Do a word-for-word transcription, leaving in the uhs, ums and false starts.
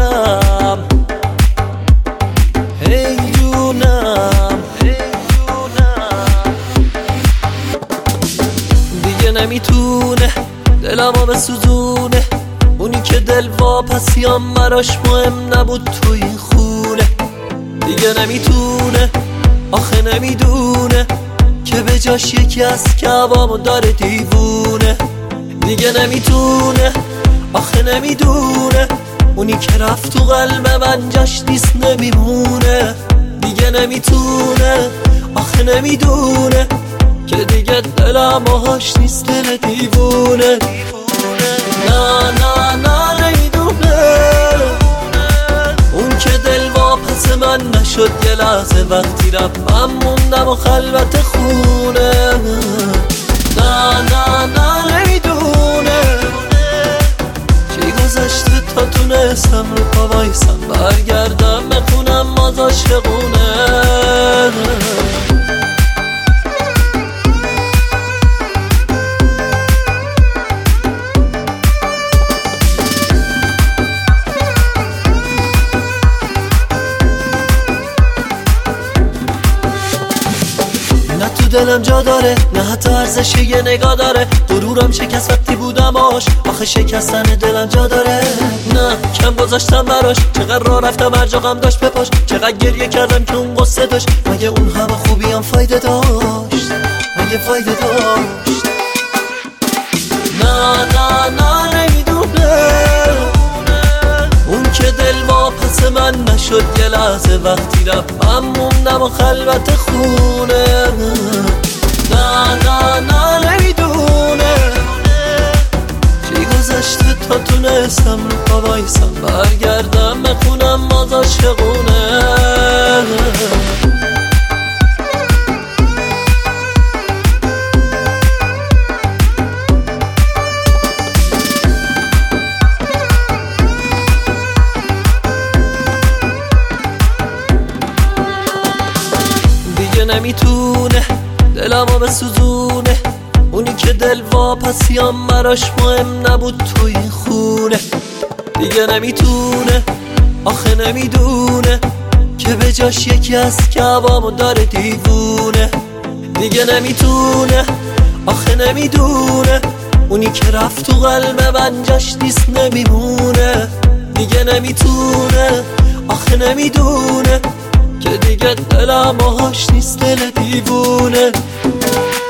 جونم هی جونم دیگه نمیتونه دلمو بسوزونه، اونی که دل واپسیام براش مهم نبود تو این خونه. دیگه نمیتونه آخه نمیدونه که به جاش یکی از کعبامو داره دیوونه. دیگه نمیتونه آخه نمیدونه اونی که رفت تو قلب من جاش نیست نمیمونه. دیگه نمیتونه آخه نمیدونه که دیگه دلم آهاش نیست دل دیوونه. نه نه نه نمیدونه اون که دل واپس من نشد یه لحظه وقتی رفت من موندم و خلوت خونه. نه نه نه نمیدونه چی گذشته تا تونستم رو پا وایسم برگردم بخونم باز عاشقونه. نه تو دلم جا داره نه حتی ارزش یه نگاه داره، غرورم شکست وقتی بودم آش آخه شکستن دلم جا داره. نه کم گذاشتم براش چقدر راه رفتم هر جا غم داشت بپاش، چقدر گریه کردم که اون قصه داشت مگه اون همه خوبی هم فایده داشت مگه فایده داشت. نه نه نه نمیدونه اون که دل واپس من نشد یه لحظه وقتی رفت من موندم و خلوت خونه. نه نه نه نمیدونه چی گذشته تا تونستم رو پا وایسم برگردم بخونم باز عاشقونه. نمیتونه دلمو بسوزونه، اونی که دل واپسیام براش مهم نبود تو این خونه. دیگه نمیتونه آخه نمیدونه که به جاش یکی از کعبامو داره دیوونه. دیگه نمیتونه آخه نمیدونه اونی که رفت تو قلب من جاش نیست نمیمونه. دیگه نمیتونه آخه نمیدونه که دیگه دلم آهاش نیست دل دیوونه.